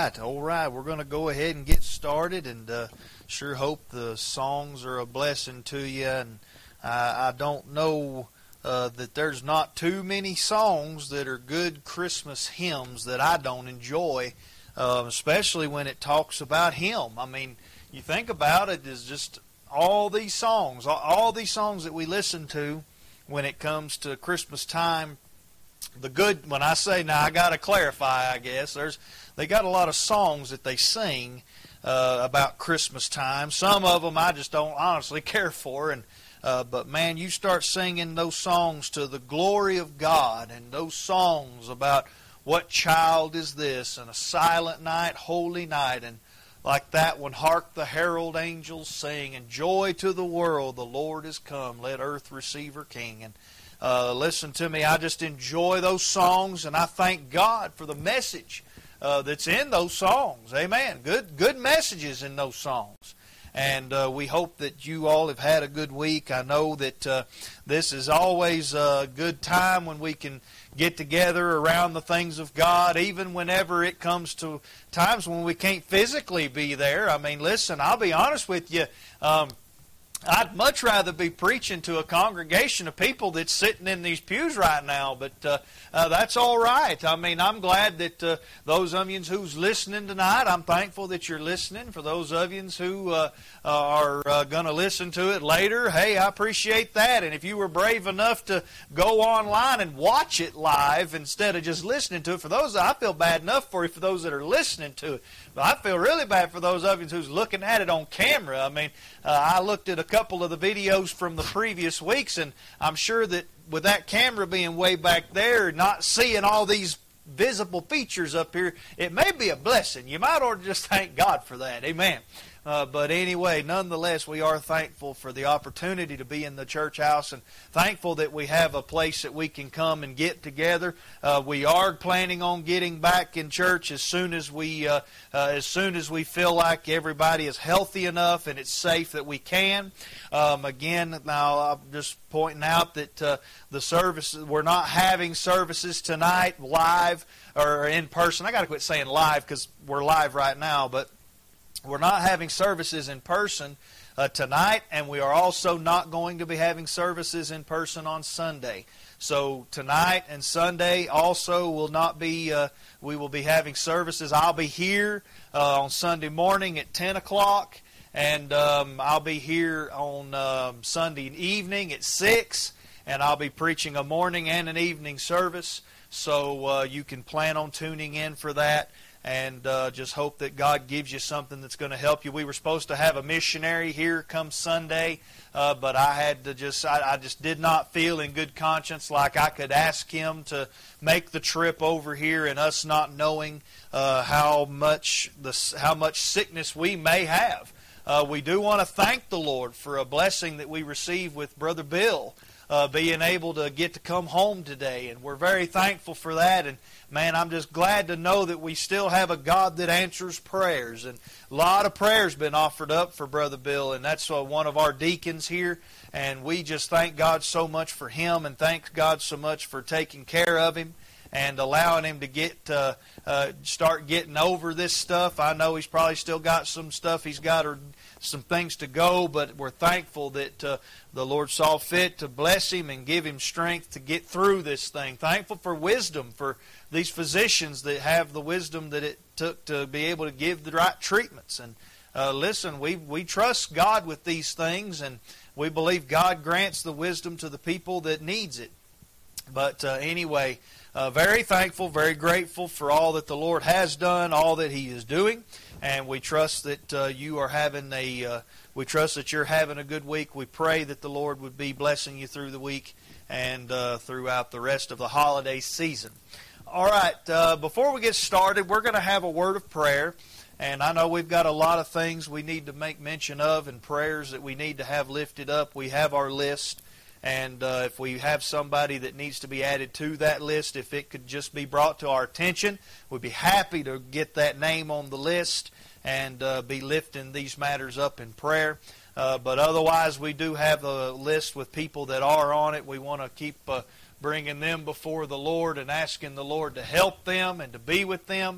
right, all right. We're going to go ahead and get started, and sure hope the songs are a blessing to you. And I don't know that there's not too many songs that are good Christmas hymns that I don't enjoy, especially when it talks about Him. I mean, you think about it, is just all these songs that we listen to when it comes to Christmas time. The good, when I say, now I got to clarify, I guess, they got a lot of songs that they sing about Christmas time. Some of them I just don't honestly care for, and but man, you start singing those songs to the glory of God, and those songs about what child is this, and a silent night, holy night, and like that one, hark the herald angels sing, and joy to the world, the Lord is come, let earth receive her King. And listen to me, I just enjoy those songs, and I thank God for the message that's in those songs. Amen. Good messages in those songs. And we hope that you all have had a good week. I know that this is always a good time when we can get together around the things of God, even whenever it comes to times when we can't physically be there. I mean, listen, I'll be honest with you. I'd much rather be preaching to a congregation of people that's sitting in these pews right now, but that's all right. I mean, I'm glad that those of you who's listening tonight, I'm thankful that you're listening. For those of you who are going to listen to it later, hey, I appreciate that. And if you were brave enough to go online and watch it live instead of just listening to it, for those, I feel bad enough for you, for those that are listening to it. But I feel really bad for those of you who's looking at it on camera. I mean, I looked at a couple of the videos from the previous weeks, and I'm sure that with that camera being way back there, not seeing all these visible features up here, it may be a blessing. You might ought to just thank God for that. Amen. But anyway, nonetheless, we are thankful for the opportunity to be in the church house, and thankful that we have a place that we can come and get together. We are planning on getting back in church as soon as we feel like everybody is healthy enough and it's safe that we can. Again, now I'm just pointing out that the services, we're not having services tonight live or in person. I got to quit saying live because we're live right now, but we're not having services in person tonight, and we are also not going to be having services in person on Sunday. So tonight and Sunday also will not be, we will be having services. I'll be here on Sunday morning at 10 o'clock, and I'll be here on Sunday evening at 6, and I'll be preaching a morning and an evening service, so you can plan on tuning in for that. And just hope that God gives you something that's going to help you. We were supposed to have a missionary here come Sunday, but I had to I just did not feel in good conscience like I could ask him to make the trip over here, and us not knowing how much sickness we may have. We do want to thank the Lord for a blessing that we received with Brother Bill being able to get to come home today, and we're very thankful for that. And man, I'm just glad to know that we still have a God that answers prayers. And a lot of prayers been offered up for Brother Bill, and that's one of our deacons here. And we just thank God so much for him, and thank God so much for taking care of him and allowing him to get start getting over this stuff. I know he's probably still got some stuff he's got, or some things to go, but we're thankful that the Lord saw fit to bless him and give him strength to get through this thing. Thankful for wisdom for these physicians that have the wisdom that it took to be able to give the right treatments. And listen, we trust God with these things, and we believe God grants the wisdom to the people that needs it. But anyway, very thankful, very grateful for all that the Lord has done, all that He is doing, and we trust that you are having we trust that you're having a good week. We pray that the Lord would be blessing you through the week and throughout the rest of the holiday season. All right, before we get started, we're going to have a word of prayer. And I know we've got a lot of things we need to make mention of and prayers that we need to have lifted up. We have our list. And if we have somebody that needs to be added to that list, if it could just be brought to our attention, we'd be happy to get that name on the list and be lifting these matters up in prayer. But otherwise, we do have a list with people that are on it. We want to keep bringing them before the Lord and asking the Lord to help them and to be with them.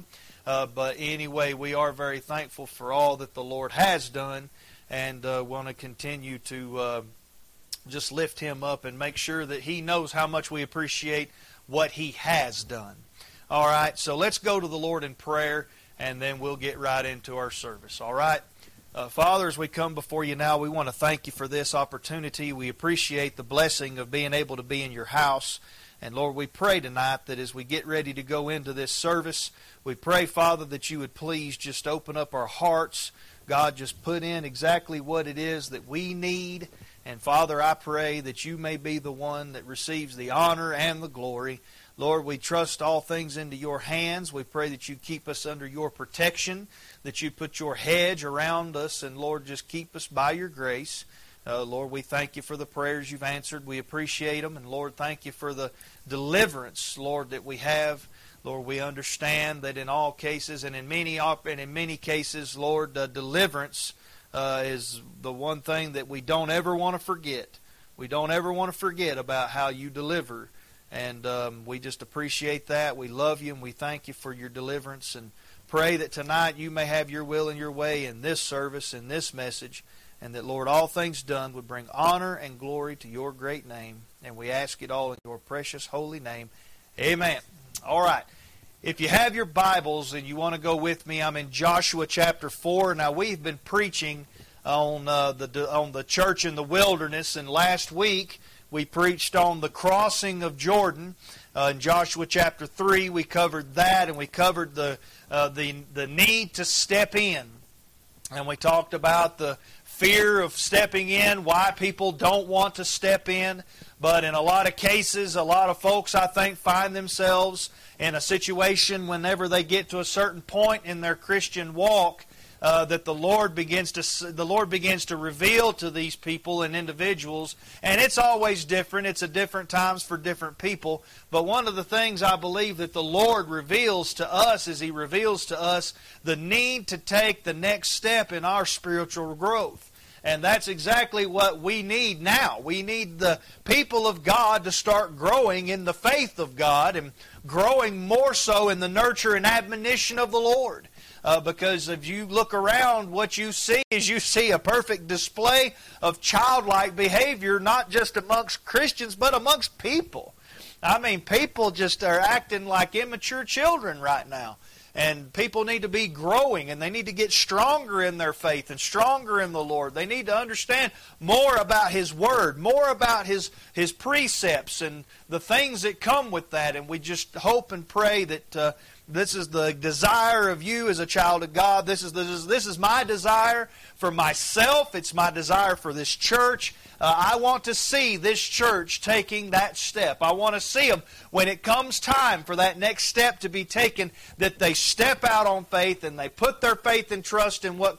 But anyway, we are very thankful for all that the Lord has done, and want to continue to just lift Him up and make sure that He knows how much we appreciate what He has done. All right, so let's go to the Lord in prayer, and then we'll get right into our service. All right? Father, as we come before you now, we want to thank you for this opportunity. We appreciate the blessing of being able to be in your house. And Lord, we pray tonight that as we get ready to go into this service, we pray, Father, that you would please just open up our hearts. God, just put in exactly what it is that we need. And Father, I pray that you may be the one that receives the honor and the glory. Lord, we trust all things into your hands. We pray that you keep us under your protection, that you put your hedge around us, and Lord, just keep us by your grace. Lord, we thank you for the prayers you've answered. We appreciate them. And Lord, thank you for the deliverance, Lord, that we have. Lord, we understand that in all cases and in many cases, Lord, deliverance is the one thing that we don't ever want to forget. We don't ever want to forget about how you deliver. And we just appreciate that. We love you and we thank you for your deliverance, and pray that tonight you may have your will and your way in this service, in this message, and that, Lord, all things done would bring honor and glory to your great name. And we ask it all in your precious holy name. Amen. All right. If you have your Bibles and you want to go with me, I'm in Joshua chapter 4. Now, we've been preaching on the church in the wilderness, and last week we preached on the crossing of Jordan. In Joshua chapter 3, we covered that, and we covered the need to step in. And we talked about the fear of stepping in, why people don't want to step in. But in a lot of cases, a lot of folks, I think, find themselves in a situation whenever they get to a certain point in their Christian walk, that the Lord begins to reveal to these people and individuals, and it's always different. It's at different times for different people. But one of the things I believe that the Lord reveals to us is He reveals to us the need to take the next step in our spiritual growth. And that's exactly what we need now. We need the people of God to start growing in the faith of God and growing more so in the nurture and admonition of the Lord. Because if you look around, what you see is you see a perfect display of childlike behavior, not just amongst Christians, but amongst people. I mean, people just are acting like immature children right now. And people need to be growing, and they need to get stronger in their faith and stronger in the Lord. They need to understand more about His Word, more about His precepts and the things that come with that. And we just hope and pray that this is the desire of you as a child of God. This is my desire for myself. It's my desire for this church. I want to see this church taking that step. I want to see them, when it comes time for that next step to be taken, that they step out on faith and they put their faith and trust in what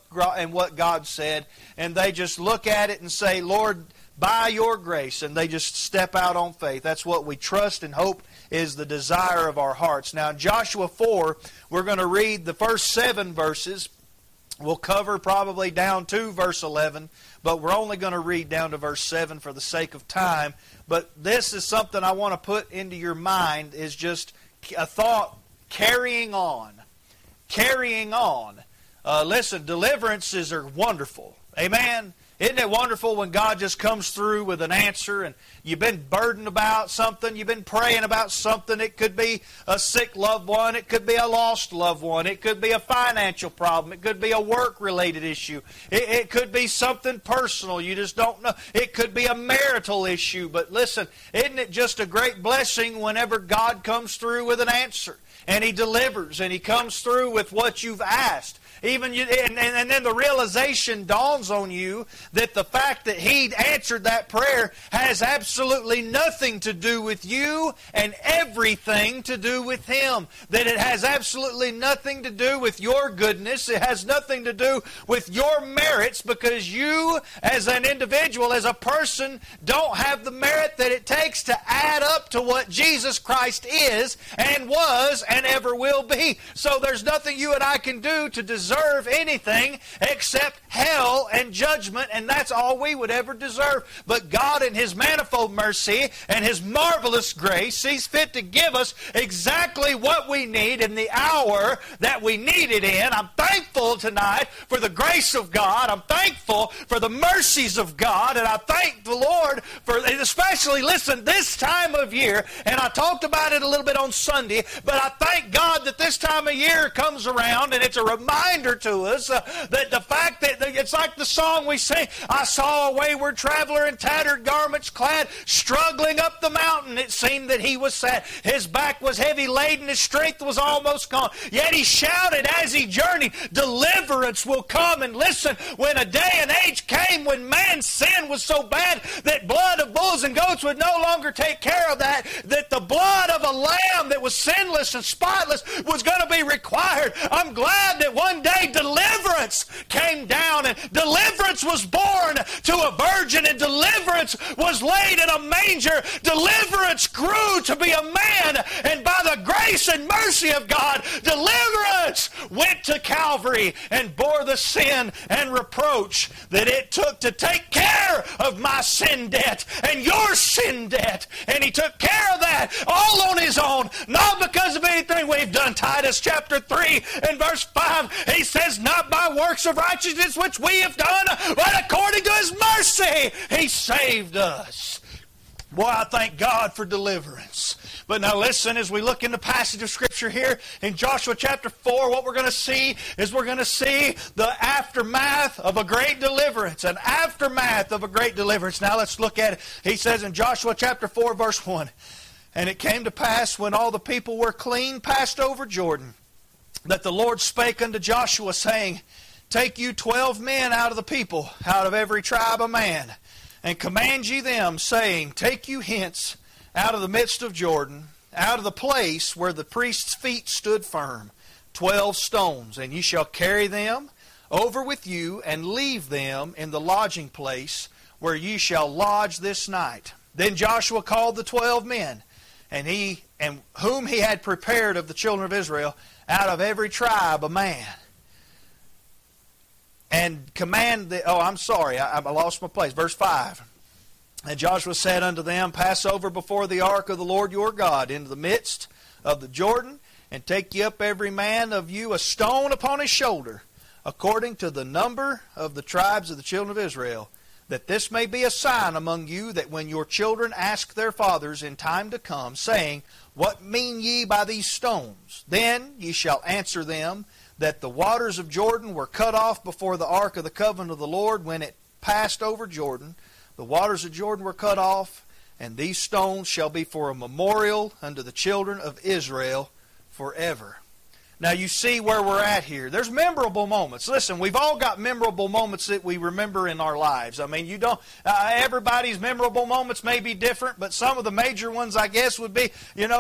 God said, and they just look at it and say, Lord, by your grace, and they just step out on faith. That's what we trust and hope is the desire of our hearts. Now, in Joshua 4, we're going to read the first 7 verses. We'll cover probably down to verse 11, but we're only going to read down to verse 7 for the sake of time. But this is something I want to put into your mind, is just a thought, carrying on. Carrying on. Listen, deliverances are wonderful. Amen? Isn't it wonderful when God just comes through with an answer, and you've been burdened about something, you've been praying about something. It could be a sick loved one, it could be a lost loved one, it could be a financial problem, it could be a work-related issue, it could be something personal, you just don't know. It could be a marital issue. But listen, isn't it just a great blessing whenever God comes through with an answer, and He delivers, and He comes through with what you've asked? Even you, and then the realization dawns on you that the fact that He answered that prayer has absolutely nothing to do with you and everything to do with Him. That it has absolutely nothing to do with your goodness. It has nothing to do with your merits, because you as an individual, as a person, don't have the merit that it takes to add up to what Jesus Christ is and was and ever will be. So there's nothing you and I can do to deserve deserve anything except hell and judgment, and that's all we would ever deserve. But God, in His manifold mercy and His marvelous grace, sees fit to give us exactly what we need in the hour that we need it in. I'm thankful tonight for the grace of God. I'm thankful for the mercies of God, and I thank the Lord for, especially, listen, this time of year, and I talked about it a little bit on Sunday, but I thank God that this time of year comes around, and it's a reminder to us that the fact that it's like the song we sing, I saw a wayward traveler in tattered garments clad, struggling up the mountain. It seemed that he was sad. His back was heavy laden, his strength was almost gone. Yet he shouted as he journeyed, deliverance will come. And listen, when a day and age came when man's sin was so bad that blood of bulls and goats would no longer take care of that the blood of a lamb that was sinless and spotless was going to be required. I'm glad that one day deliverance came down, and deliverance was born to a virgin, and deliverance was laid in a manger. Deliverance grew to be a man, and by the grace and mercy of God, deliverance went to Calvary and bore the sin and reproach that it took to take care of my sin debt and your sin debt. And He took care of that all on His own, not because of anything we've done. Titus chapter 3 and verse 5, he says, not by works of righteousness which we have done, but according to His mercy He saved us. Boy, I thank God for deliverance. But now listen, as we look in the passage of Scripture here in Joshua chapter 4, what we're going to see is we're going to see the aftermath of a great deliverance. An aftermath of a great deliverance. Now let's look at it. He says in Joshua chapter 4, verse 1, and it came to pass when all the people were clean passed over Jordan, that the Lord spake unto Joshua, saying, take you 12 men out of the people, out of every tribe a man, and command ye them, saying, take you hence out of the midst of Jordan, out of the place where the priest's feet stood firm, 12 stones, and ye shall carry them over with you, and leave them in the lodging place where ye shall lodge this night. Then Joshua called the 12 men, and whom he had prepared of the children of Israel, out of every tribe a man. And command I lost my place. Verse 5. And Joshua said unto them, pass over before the ark of the Lord your God into the midst of the Jordan, and take ye up every man of you a stone upon his shoulder, according to the number of the tribes of the children of Israel, that this may be a sign among you, that when your children ask their fathers in time to come, saying, what mean ye by these stones? Then ye shall answer them, that the waters of Jordan were cut off before the ark of the covenant of the Lord when it passed over Jordan. The waters of Jordan were cut off, and these stones shall be for a memorial unto the children of Israel forever. Now you see where we're at here. There's memorable moments. Listen, we've all got memorable moments that we remember in our lives. I mean, you don't. Everybody's memorable moments may be different, but some of the major ones, I guess, would be,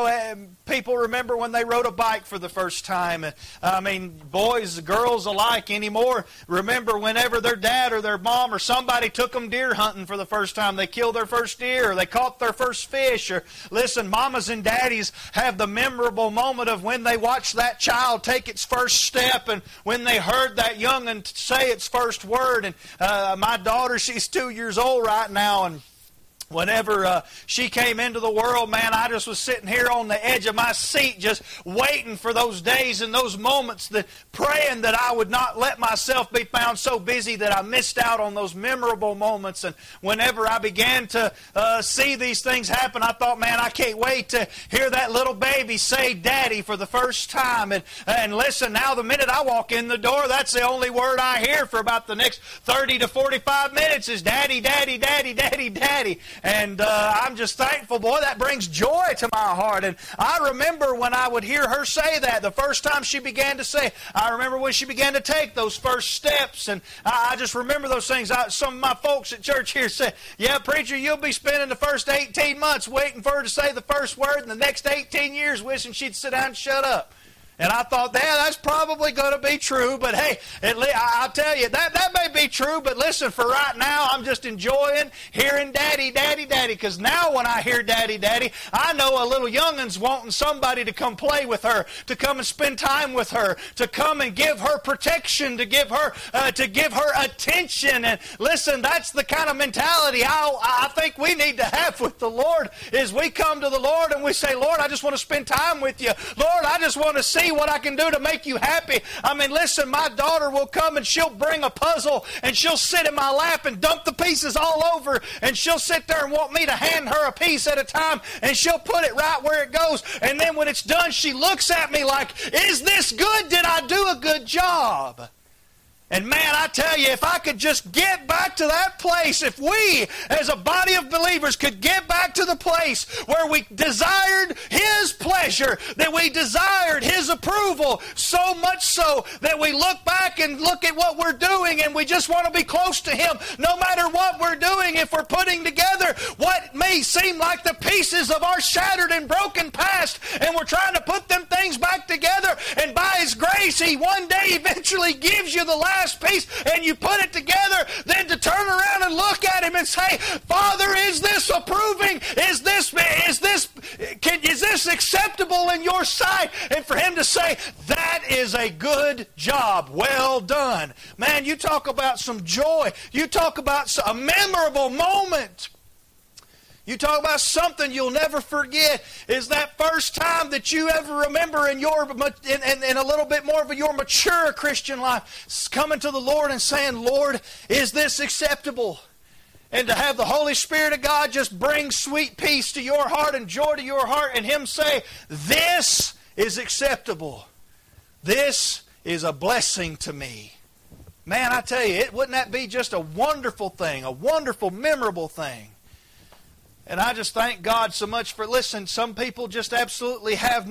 people remember when they rode a bike for the first time. I mean, boys, girls alike anymore remember whenever their dad or their mom or somebody took them deer hunting for the first time. They killed their first deer, or they caught their first fish. Or listen, mamas and daddies have the memorable moment of when they watch that child take its first step, and when they heard that young'un say its first word. And my daughter, she's 2 years old right now, and whenever she came into the world, man, I just was sitting here on the edge of my seat just waiting for those days and those moments, praying that I would not let myself be found so busy that I missed out on those memorable moments. And whenever I began to see these things happen, I thought, man, I can't wait to hear that little baby say Daddy for the first time. And listen, now the minute I walk in the door, that's the only word I hear for about the next 30 to 45 minutes is Daddy, Daddy, Daddy, Daddy, Daddy. And I'm just thankful, boy, that brings joy to my heart. And I remember when I would hear her say that, the first time she began to say, I remember when she began to take those first steps. And I just remember those things. Some of my folks at church here say, yeah, preacher, you'll be spending the first 18 months waiting for her to say the first word, and the next 18 years wishing she'd sit down and shut up. And I thought, yeah, that's probably going to be true. But hey, I'll tell you, that may be true. But listen, for right now, I'm just enjoying hearing Daddy, Daddy, Daddy. Because now when I hear Daddy, Daddy, I know a little youngin's wanting somebody to come play with her, to come and spend time with her, to come and give her protection, to give her attention. And listen, that's the kind of mentality I think we need to have with the Lord. Is we come to the Lord and we say, Lord, I just want to spend time with you. Lord, I just want to see what I can do to make you happy. I mean, listen, my daughter will come and she'll bring a puzzle and she'll sit in my lap and dump the pieces all over, and she'll sit there and want me to hand her a piece at a time, and she'll put it right where it goes. And then when it's done, she looks at me like, is this good? Did I do a good job? And man, I tell you, if I could just get back to that place, if we as a body of believers could get back to the place where we desired His pleasure, that we desired His approval, so much so that we look back and look at what we're doing and we just want to be close to Him no matter what we're doing. If we're putting together what may seem like the pieces of our shattered and broken past, and we're trying to put them things back together, and by His grace He one day eventually gives you the last piece and you put it together, then to turn around and look at Him and say, Father, is this approving? Is this acceptable in your sight? And for Him to say, that is a good job, well done. Man, you talk about some joy. You talk about a memorable moment. You talk about something you'll never forget. Is that first time that you ever remember in a little bit more of your mature Christian life, coming to the Lord and saying, Lord, is this acceptable? And to have the Holy Spirit of God just bring sweet peace to your heart and joy to your heart, and Him say, this is acceptable. This is a blessing to me. Man, I tell you, wouldn't that be just a wonderful thing, a wonderful, memorable thing? And I just thank God so much for, listen, some people just absolutely have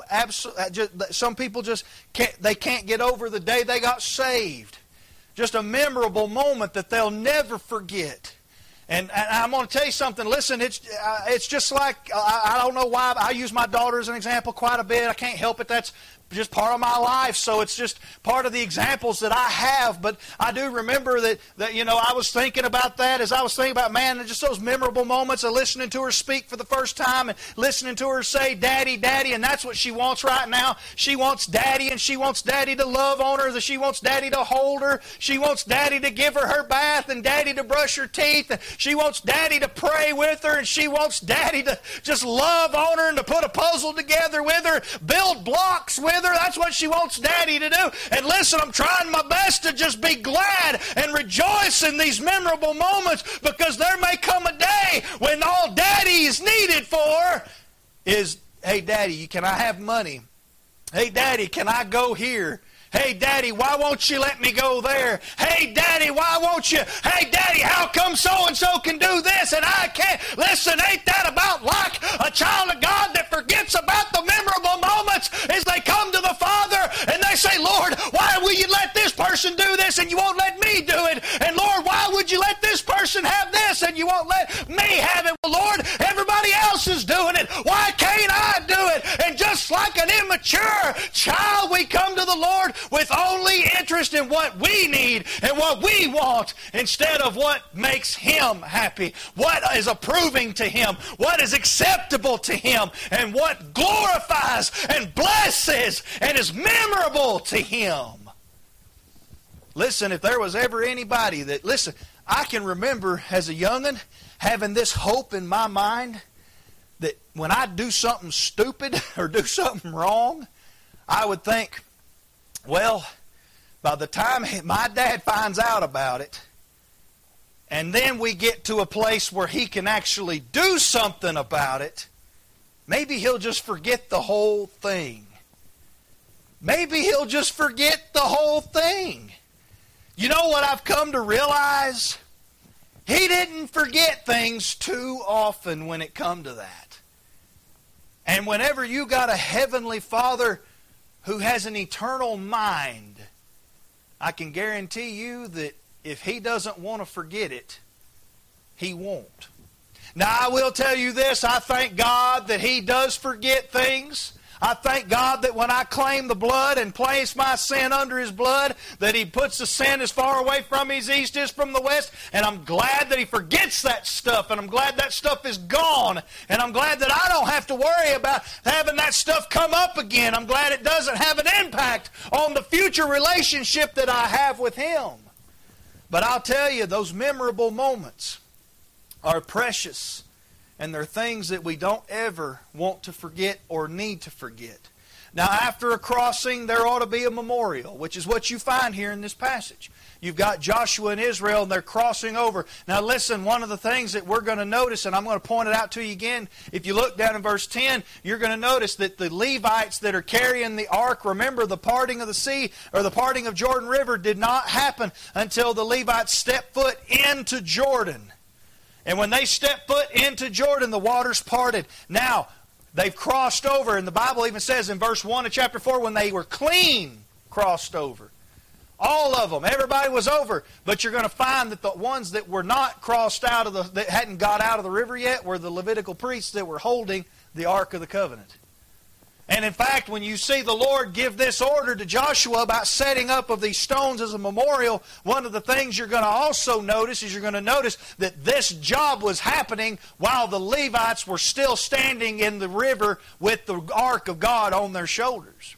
some people just can't get over the day they got saved. Just a memorable moment that they'll never forget. And I'm going to tell you something. Listen, it's just like, I don't know why, I use my daughter as an example quite a bit. I can't help it. That's just part of my life, so it's just part of the examples that I have. But I do remember that I was thinking about that as I was thinking about, man, just those memorable moments of listening to her speak for the first time and listening to her say, Daddy, Daddy, and that's what she wants right now. She wants Daddy, and she wants Daddy to love on her, she wants Daddy to hold her, she wants Daddy to give her bath, and Daddy to brush her teeth, and she wants Daddy to pray with her, and she wants Daddy to just love on her and to put a puzzle together with her, build blocks with her. That's what she wants Daddy to do. And listen, I'm trying my best to just be glad and rejoice in these memorable moments, because there may come a day when all Daddy is needed for is, hey, Daddy, can I have money? Hey, Daddy, can I go here? Hey, Daddy, why won't you let me go there? Hey, Daddy, why won't you? Hey, Daddy, how come so-and-so can do this and I can't? Listen, ain't that about like a child of God that forgets about the memorable moments as they come to the Father and they say, Lord, why will you let this person do this and you won't let me do it? And Lord, why would you let this person have this and you won't let me have it? Well, Lord, everybody else is doing it. Why can't I do it? And just like an immature child, we come to the Lord with only interest in what we need and what we want instead of what makes Him happy, what is approving to Him, what is acceptable to Him, and what glorifies and blesses and is memorable to Him. Listen, if there was ever anybody that, listen, I can remember as a youngin' having this hope in my mind that when I do something stupid or do something wrong, I would think, well, by the time my dad finds out about it, and then we get to a place where he can actually do something about it, maybe he'll just forget the whole thing. Maybe he'll just forget the whole thing. You know what I've come to realize? He didn't forget things too often when it come to that. And whenever you got a heavenly Father who has an eternal mind, I can guarantee you that if He doesn't want to forget it, He won't. Now, I will tell you this, I thank God that He does forget things. I thank God that when I claim the blood and place my sin under His blood, that He puts the sin as far away from me as east is from the west. And I'm glad that He forgets that stuff. And I'm glad that stuff is gone. And I'm glad that I don't have to worry about having that stuff come up again. I'm glad it doesn't have an impact on the future relationship that I have with Him. But I'll tell you, those memorable moments are precious. And they're things that we don't ever want to forget or need to forget. Now, after a crossing, there ought to be a memorial, which is what you find here in this passage. You've got Joshua and Israel, and they're crossing over. Now, listen, one of the things that we're going to notice, and I'm going to point it out to you again, if you look down in verse 10, you're going to notice that the Levites that are carrying the ark, remember the parting of the sea, or the parting of Jordan River, did not happen until the Levites stepped foot into Jordan. And when they stepped foot into Jordan, the waters parted. Now, they've crossed over. And the Bible even says in verse 1 of chapter 4, when they were clean, crossed over. All of them. Everybody was over. But you're going to find that the ones that were not crossed out of that hadn't got out of the river yet, were the Levitical priests that were holding the Ark of the Covenant. And in fact, when you see the Lord give this order to Joshua about setting up of these stones as a memorial, one of the things you're going to also notice is you're going to notice that this job was happening while the Levites were still standing in the river with the Ark of God on their shoulders.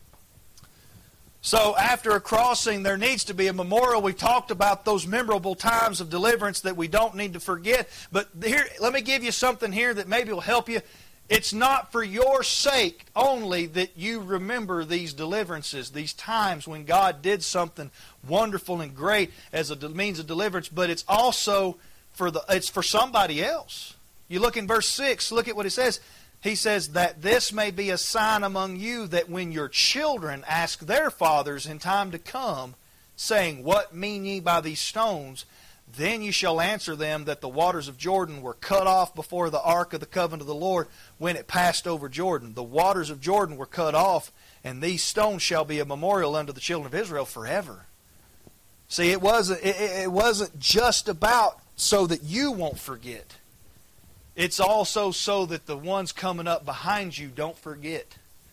So after a crossing, there needs to be a memorial. We talked about those memorable times of deliverance that we don't need to forget. But here, let me give you something here that maybe will help you. It's not for your sake only that you remember these deliverances, these times when God did something wonderful and great as a means of deliverance, but it's also it's for somebody else. You look in verse 6, look at what it says. He says, that this may be a sign among you, that when your children ask their fathers in time to come, saying, what mean ye by these stones? Then you shall answer them that the waters of Jordan were cut off before the ark of the covenant of the Lord when it passed over Jordan. The waters of Jordan were cut off, and these stones shall be a memorial unto the children of Israel forever. See, it wasn't just about so that you won't forget. It's also so that the ones coming up behind you don't forget.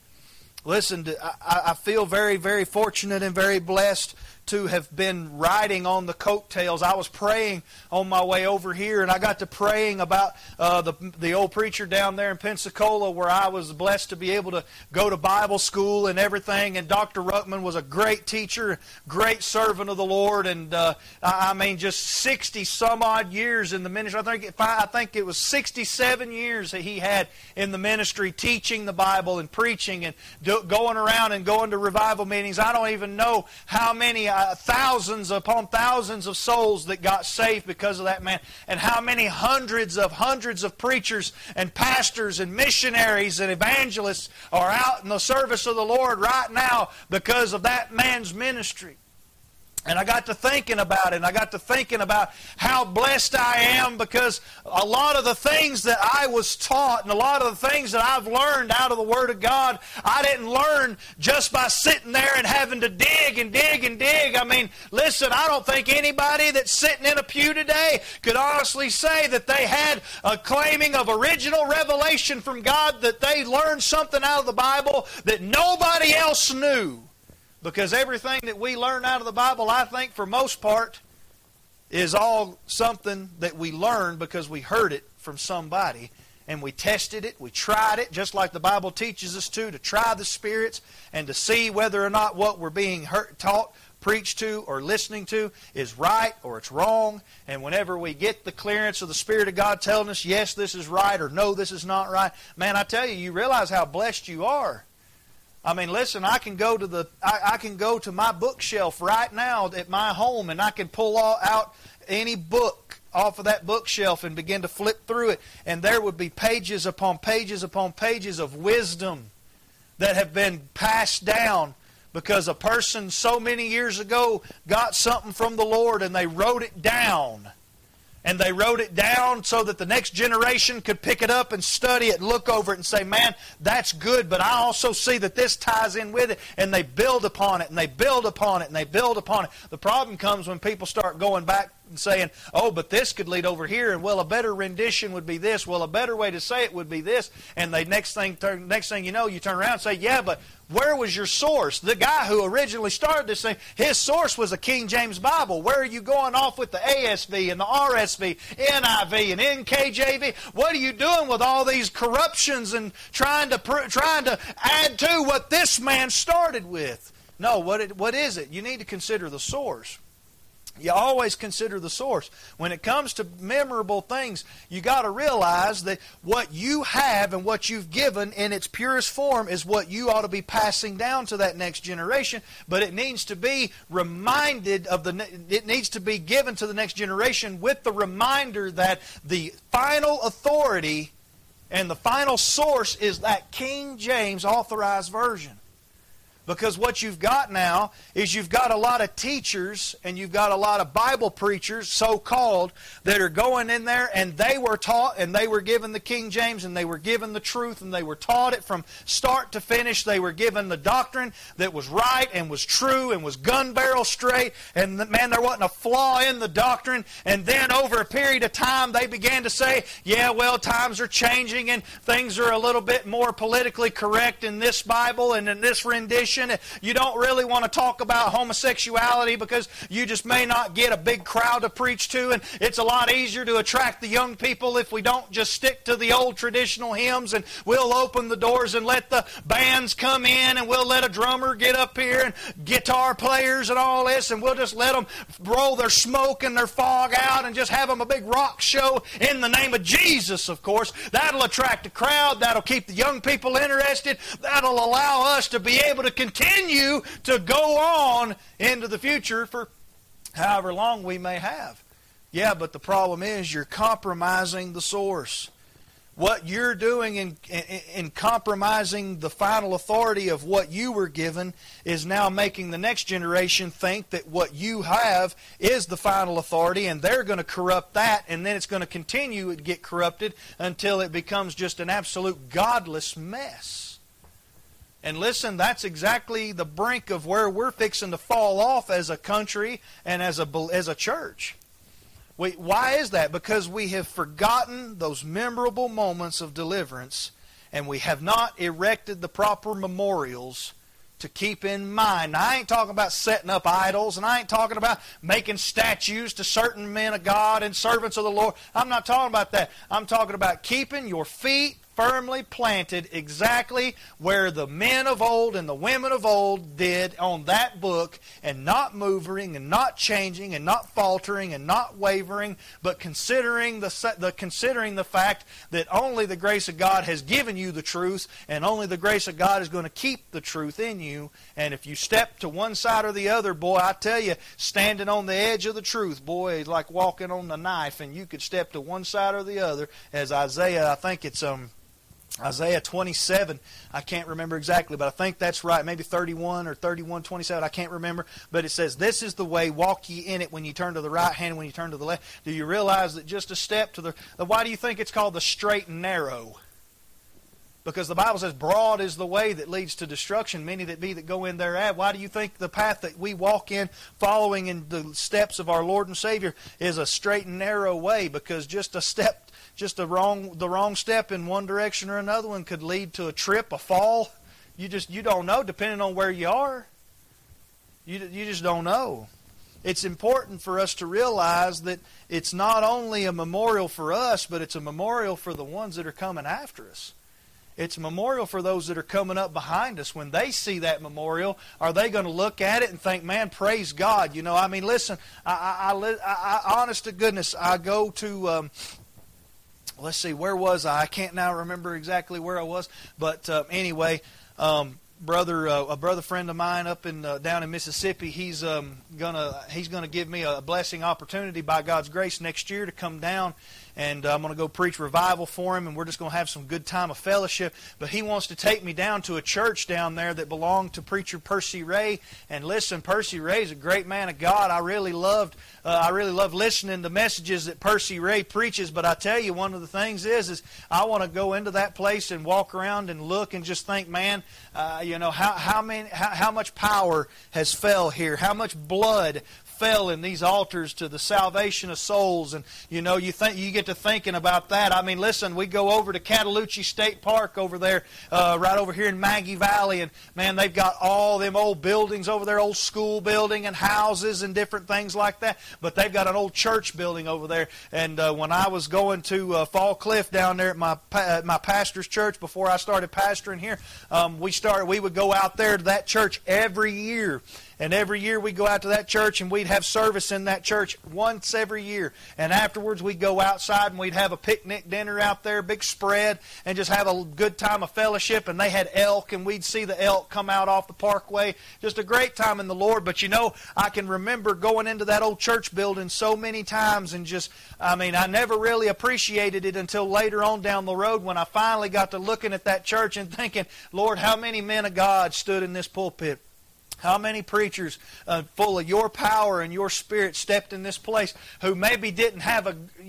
Listen, I feel very, very fortunate and very blessed to have been riding on the coattails. I was praying on my way over here, and I got to praying about the old preacher down there in Pensacola, where I was blessed to be able to go to Bible school and everything. And Dr. Ruckman was a great teacher, great servant of the Lord, and I mean, just 60 some odd years in the ministry. I think it was 67 years that he had in the ministry, teaching the Bible and preaching and going around and going to revival meetings. I don't even know how many thousands upon thousands of souls that got saved because of that man, and how many hundreds of preachers and pastors and missionaries and evangelists are out in the service of the Lord right now because of that man's ministry. And I got to thinking about it, and I got to thinking about how blessed I am, because a lot of the things that I was taught and a lot of the things that I've learned out of the Word of God, I didn't learn just by sitting there and having to dig and dig and dig. I mean, listen, I don't think anybody that's sitting in a pew today could honestly say that they had a claiming of original revelation from God, that they learned something out of the Bible that nobody else knew. Because everything that we learn out of the Bible, I think for most part, is all something that we learned because we heard it from somebody. And we tested it, we tried it, just like the Bible teaches us to try the spirits and to see whether or not what we're being taught, preached to, or listening to is right or it's wrong. And whenever we get the clearance of the Spirit of God telling us, yes, this is right, or no, this is not right, man, I tell you, you realize how blessed you are. I mean, listen, I can go to my bookshelf right now at my home, and I can pull out any book off of that bookshelf and begin to flip through it, and there would be pages upon pages upon pages of wisdom that have been passed down because a person so many years ago got something from the Lord and they wrote it down. And they wrote it down so that the next generation could pick it up and study it and look over it and say, man, that's good, but I also see that this ties in with it. And they build upon it, and they build upon it, and they build upon it. The problem comes when people start going back and saying, oh, but this could lead over here, and well, a better rendition would be this. Well, a better way to say it would be this. And the next thing you know, you turn around and say, yeah, but where was your source? The guy who originally started this thing, his source was a King James Bible. Where are you going off with the ASV and the RSV, NIV and NKJV? What are you doing with all these corruptions and trying to add to what this man started with? No, what is it? You need to consider the source. You always consider the source. When it comes to memorable things, you got to realize that what you have and what you've given in its purest form is what you ought to be passing down to that next generation. But it needs to be reminded of it needs to be given to the next generation with the reminder that the final authority and the final source is that King James Authorized Version. Because what you've got now is you've got a lot of teachers and you've got a lot of Bible preachers, so-called, that are going in there and they were taught and they were given the King James and they were given the truth and they were taught it from start to finish. They were given the doctrine that was right and was true and was gun barrel straight. And man, there wasn't a flaw in the doctrine. And then over a period of time they began to say, yeah, well, times are changing and things are a little bit more politically correct in this Bible and in this rendition. You don't really want to talk about homosexuality because you just may not get a big crowd to preach to, and it's a lot easier to attract the young people if we don't just stick to the old traditional hymns, and we'll open the doors and let the bands come in, and we'll let a drummer get up here and guitar players and all this, and we'll just let them roll their smoke and their fog out and just have them a big rock show in the name of Jesus, of course. That'll attract a crowd. That'll keep the young people interested. That'll allow us to be able to continue to go on into the future for however long we may have. Yeah, but the problem is you're compromising the source. What you're doing in compromising the final authority of what you were given is now making the next generation think that what you have is the final authority, and they're going to corrupt that, and then it's going to continue to get corrupted until it becomes just an absolute godless mess. And listen, that's exactly the brink of where we're fixing to fall off as a country and as a church. Why is that? Because we have forgotten those memorable moments of deliverance, and we have not erected the proper memorials to keep in mind. Now, I ain't talking about setting up idols, and I ain't talking about making statues to certain men of God and servants of the Lord. I'm not talking about that. I'm talking about keeping your feet firmly planted exactly where the men of old and the women of old did on that book, and not moving and not changing and not faltering and not wavering, but considering the fact that only the grace of God has given you the truth, and only the grace of God is going to keep the truth in you. And if you step to one side or the other, boy, I tell you, standing on the edge of the truth, boy, is like walking on the knife, and you could step to one side or the other. As Isaiah, I think it's Isaiah 27, I can't remember exactly, but I think that's right. Maybe 31 or 31:27, I can't remember. But it says, this is the way, walk ye in it when you turn to the right hand and when you turn to the left. Do you realize that just a step to the... Why do you think it's called the straight and narrow? Because the Bible says, broad is the way that leads to destruction, many that be that go in thereat. Why do you think the path that we walk in, following in the steps of our Lord and Savior, is a straight and narrow way? Because just a step... Just the wrong step in one direction or another one could lead to a trip, a fall. You don't know, depending on where you are. You just don't know. It's important for us to realize that it's not only a memorial for us, but it's a memorial for the ones that are coming after us. It's a memorial for those that are coming up behind us. When they see that memorial, are they going to look at it and think, man, praise God? You know, I mean, listen, I honest to goodness, I go to... let's see, where was I? I can't now remember exactly where I was. But anyway, a brother friend of mine up in down in Mississippi, he's gonna give me a blessing opportunity by God's grace next year to come down and I'm going to go preach revival for him, and we're just going to have some good time of fellowship. But he wants to take me down to a church down there that belonged to preacher Percy Ray. And listen, Percy Ray's a great man of God. I really loved listening to messages that Percy Ray preaches. But I tell you, one of the things is I want to go into that place and walk around and look and just think, man, how much power has fell here, how much blood fell in these altars to the salvation of souls. And you get to thinking about that. I mean, listen, we go over to Cataloochee State Park over there, right over here in Maggie Valley, and man, they've got all them old buildings over there, old school building and houses and different things like that. But they've got an old church building over there. And when I was going to Fall Cliff down there at my pastor's church before I started pastoring here, we would go out there to that church every year. And every year we'd go out to that church and we'd have service in that church once every year. And afterwards we'd go outside and we'd have a picnic dinner out there, big spread, and just have a good time of fellowship. And they had elk, and we'd see the elk come out off the parkway. Just a great time in the Lord. But I can remember going into that old church building so many times and I never really appreciated it until later on down the road when I finally got to looking at that church and thinking, Lord, how many men of God stood in this pulpit? How many preachers full of your power and your Spirit stepped in this place who maybe didn't have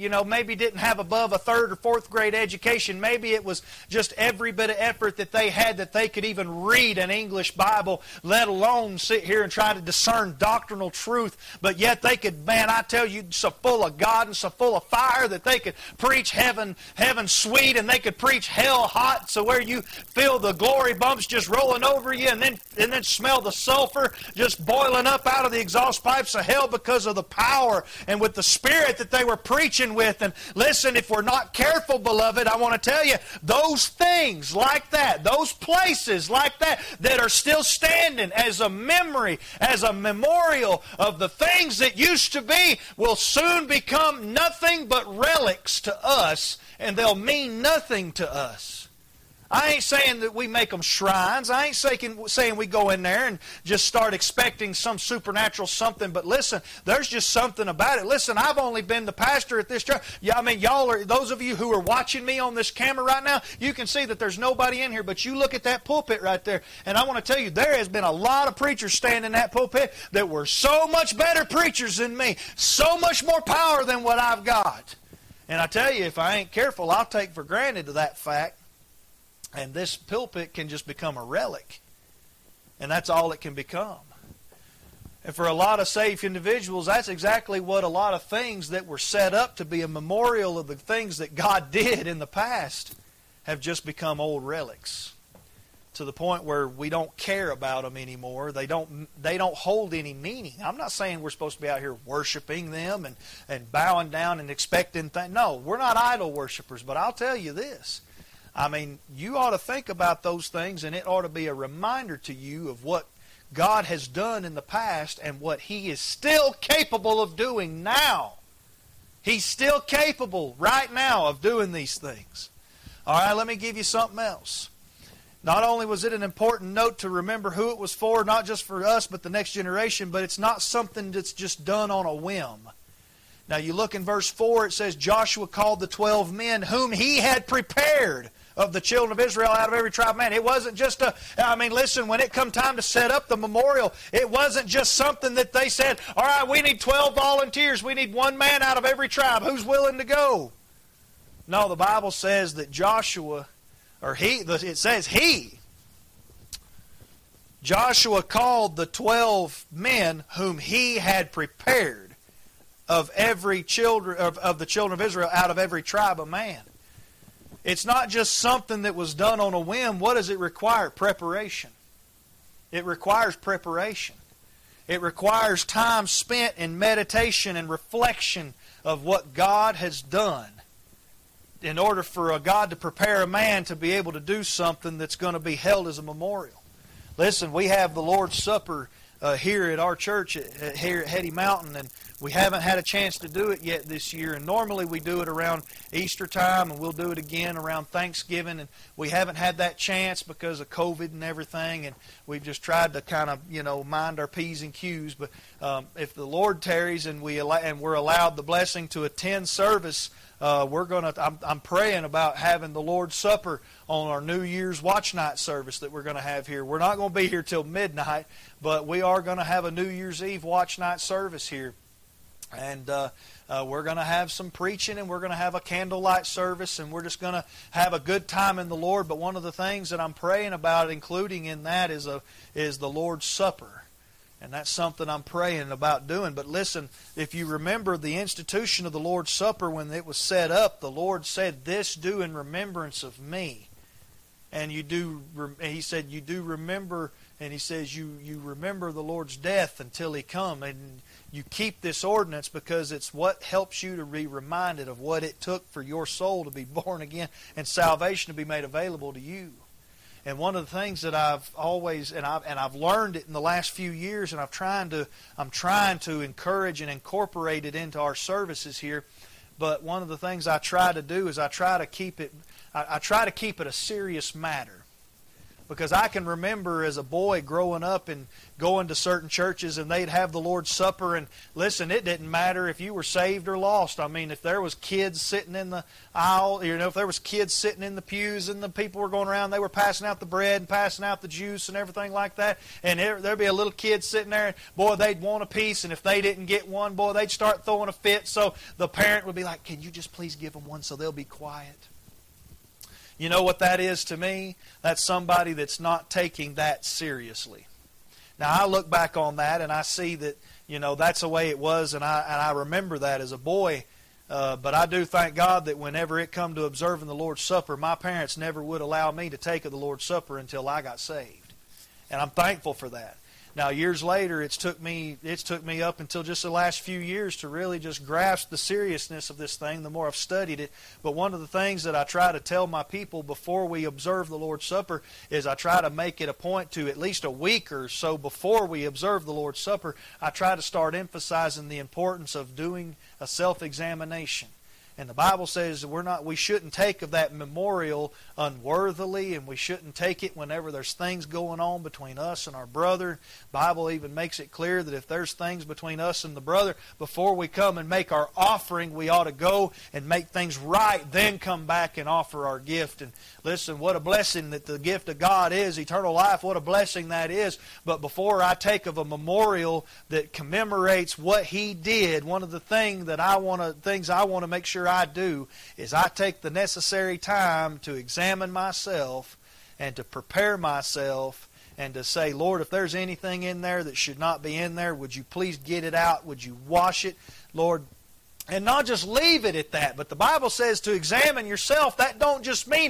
above a third or fourth grade education. Maybe it was just every bit of effort that they had that they could even read an English Bible, let alone sit here and try to discern doctrinal truth. But yet they could, man, I tell you, so full of God and so full of fire that they could preach heaven sweet, and they could preach hell hot, so where you feel the glory bumps just rolling over you, and then smell the sulfur just boiling up out of the exhaust pipes of hell because of the power and with the Spirit that they were preaching with. And listen, if we're not careful, beloved, I want to tell you, those things like that, those places like that are still standing as a memory, as a memorial of the things that used to be, will soon become nothing but relics to us, and they'll mean nothing to us. I ain't saying that we make them shrines. I ain't saying we go in there and just start expecting some supernatural something. But listen, there's just something about it. Listen, I've only been the pastor at this church. Yeah, I mean, y'all are, those of you who are watching me on this camera right now, you can see that there's nobody in here. But you look at that pulpit right there, and I want to tell you, there has been a lot of preachers standing in that pulpit that were so much better preachers than me, so much more power than what I've got. And I tell you, if I ain't careful, I'll take for granted that fact. And this pulpit can just become a relic. And that's all it can become. And for a lot of saved individuals, that's exactly what a lot of things that were set up to be a memorial of the things that God did in the past have just become old relics. To the point where we don't care about them anymore. They don't hold any meaning. I'm not saying we're supposed to be out here worshiping them and bowing down and expecting things. No, we're not idol worshipers. But I'll tell you this. I mean, you ought to think about those things, and it ought to be a reminder to you of what God has done in the past and what He is still capable of doing now. He's still capable right now of doing these things. All right, let me give you something else. Not only was it an important note to remember who it was for, not just for us, but the next generation, but it's not something that's just done on a whim. Now, you look in verse 4, it says, Joshua called the 12 men whom he had prepared of the children of Israel out of every tribe of man. It wasn't just listen, when it come time to set up the memorial, it wasn't just something that they said, all right, we need 12 volunteers. We need one man out of every tribe. Who's willing to go? No, the Bible says that Joshua called the 12 men whom he had prepared of the children of Israel out of every tribe of man. It's not just something that was done on a whim. What does it require? Preparation. It requires preparation. It requires time spent in meditation and reflection of what God has done in order for a God to prepare a man to be able to do something that's going to be held as a memorial. Listen, we have the Lord's Supper here at our church here at Hetty Mountain, and we haven't had a chance to do it yet this year. And normally we do it around Easter time, and we'll do it again around Thanksgiving. And we haven't had that chance because of COVID and everything. And we've just tried to kind of, mind our P's and Q's. But if the Lord tarries and we're allowed the blessing to attend service, I'm praying about having the Lord's Supper on our New Year's watch night service that we're going to have here. We're not going to be here till midnight, but we are going to have a New Year's Eve watch night service here. And we're going to have some preaching, and we're going to have a candlelight service, and we're just going to have a good time in the Lord. But one of the things that I'm praying about including in that is the Lord's Supper. And that's something I'm praying about doing. But listen, if you remember the institution of the Lord's Supper, when it was set up, the Lord said, "This do in remembrance of me." And He said, you do remember, and He says, you remember the Lord's death until He come. And you keep this ordinance because it's what helps you to be reminded of what it took for your soul to be born again and salvation to be made available to you. And one of the things that I've always, and I've learned it in the last few years, and I'm trying to encourage and incorporate it into our services here. But one of the things I try to do is I try to keep it a serious matter. Because I can remember as a boy growing up and going to certain churches, and they'd have the Lord's Supper, and listen, it didn't matter if you were saved or lost. I mean, if there was kids sitting in the aisle, if there was kids sitting in the pews and the people were going around, they were passing out the bread and passing out the juice and everything like that, and there'd be a little kid sitting there, and boy, they'd want a piece, and if they didn't get one, boy, they'd start throwing a fit, so the parent would be like, "Can you just please give them one so they'll be quiet?" You know what that is to me? That's somebody that's not taking that seriously. Now, I look back on that and I see that, that's the way it was, and I remember that as a boy. But I do thank God that whenever it come to observing the Lord's Supper, my parents never would allow me to take of the Lord's Supper until I got saved. And I'm thankful for that. Now, years later, it's took me up until just the last few years to really just grasp the seriousness of this thing, the more I've studied it. But one of the things that I try to tell my people before we observe the Lord's Supper is I try to make it a point to at least a week or so before we observe the Lord's Supper, I try to start emphasizing the importance of doing a self-examination. And the Bible says we shouldn't take of that memorial unworthily, and we shouldn't take it whenever there's things going on between us and our brother. The Bible even makes it clear that if there's things between us and the brother, before we come and make our offering, we ought to go and make things right, then come back and offer our gift. And listen, what a blessing that the gift of God is, eternal life, what a blessing that is. But before I take of a memorial that commemorates what He did, one of the things I want to make sure I do is I take the necessary time to examine myself and to prepare myself and to say, "Lord, if there's anything in there that should not be in there, would you please get it out? Would you wash it, Lord?" And not just leave it at that, but the Bible says to examine yourself. That don't just mean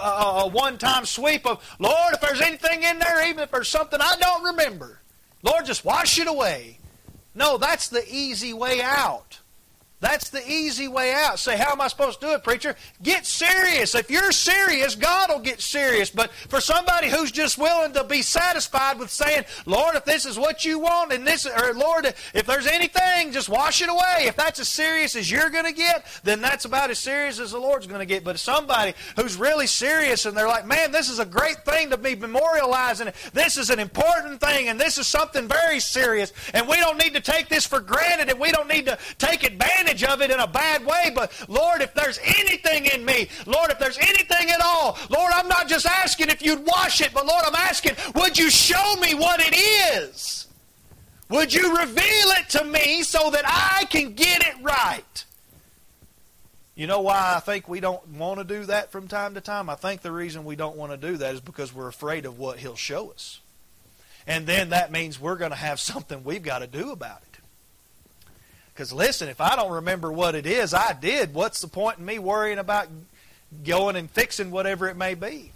a one-time sweep of, "Lord, if there's anything in there, even if there's something I don't remember, Lord, just wash it away." No, that's the easy way out. That's the easy way out. Say, "How am I supposed to do it, preacher?" Get serious. If you're serious, God will get serious. But for somebody who's just willing to be satisfied with saying, "Lord, if this is what you want, and Lord, if there's anything, just wash it away." If that's as serious as you're going to get, then that's about as serious as the Lord's going to get. But if somebody who's really serious and they're like, "Man, this is a great thing to be memorializing. This is an important thing, and this is something very serious, and we don't need to take this for granted, and we don't need to take advantage of it in a bad way, but Lord, if there's anything in me, Lord, if there's anything at all, Lord, I'm not just asking if you'd wash it, but Lord, I'm asking, would you show me what it is? Would you reveal it to me so that I can get it right?" You know why I think we don't want to do that from time to time? I think the reason we don't want to do that is because we're afraid of what He'll show us. And then that means we're going to have something we've got to do about it. Because listen, if I don't remember what it is I did, what's the point in me worrying about going and fixing whatever it may be?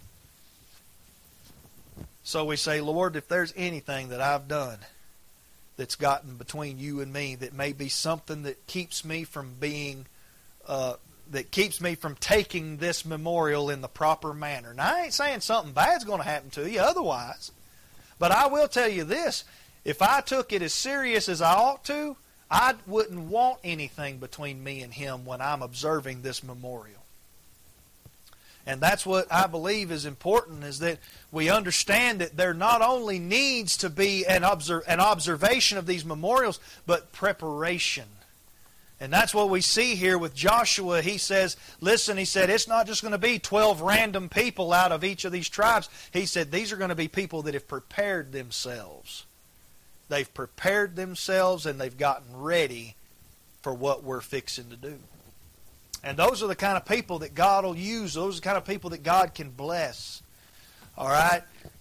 So we say, "Lord, if there's anything that I've done that's gotten between you and me, that may be something that keeps me from taking this memorial in the proper manner." Now, I ain't saying something bad's going to happen to you otherwise. But I will tell you this, if I took it as serious as I ought to, I wouldn't want anything between me and him when I'm observing this memorial. And that's what I believe is important, is that we understand that there not only needs to be an observation of these memorials, but preparation. And that's what we see here with Joshua. He says, listen, he said, it's not just going to be 12 random people out of each of these tribes. He said, these are going to be people that have prepared themselves. They've prepared themselves and they've gotten ready for what we're fixing to do. And those are the kind of people that God will use. Those are the kind of people that God can bless. All right?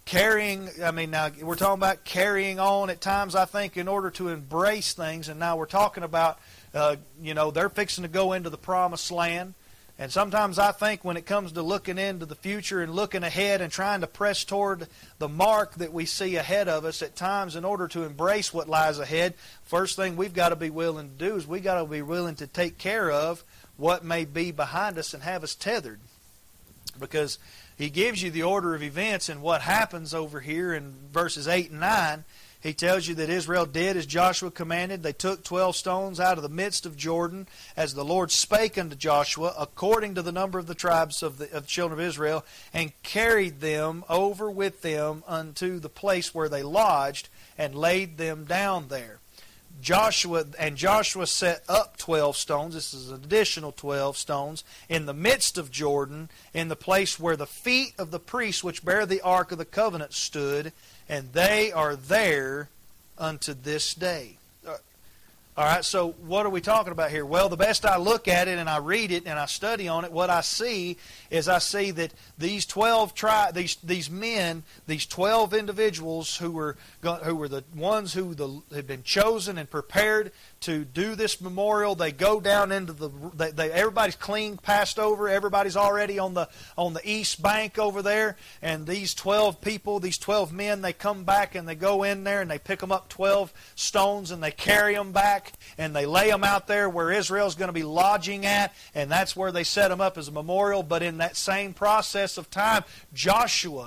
Now we're talking about carrying on at times, I think, in order to embrace things. And now we're talking about, they're fixing to go into the promised land. And sometimes I think when it comes to looking into the future and looking ahead and trying to press toward the mark that we see ahead of us, at times in order to embrace what lies ahead, first thing we've got to be willing to do is we've got to be willing to take care of what may be behind us and have us tethered. Because he gives you the order of events, and what happens over here in verses 8 and 9, he tells you that Israel did as Joshua commanded. They took 12 stones out of the midst of Jordan, as the Lord spake unto Joshua, according to the number of the tribes of the children of Israel, and carried them over with them unto the place where they lodged, and laid them down there. Joshua set up 12 stones, this is an additional 12 stones, in the midst of Jordan, in the place where the feet of the priests which bear the ark of the covenant stood, and they are there unto this day. All right, so what are we talking about here? Well, the best I look at it and I read it and I study on it, what I see is I see that these 12 these men, these 12 individuals who were the ones who had been chosen and prepared to do this memorial, they go down into everybody's clean, passed over, everybody's already on the east bank over there, and these 12 people, these 12 men, they come back and they go in there and they pick them up 12 stones and they carry them back and they lay them out there where Israel's going to be lodging at, and that's where they set them up as a memorial. But in that same process of time, Joshua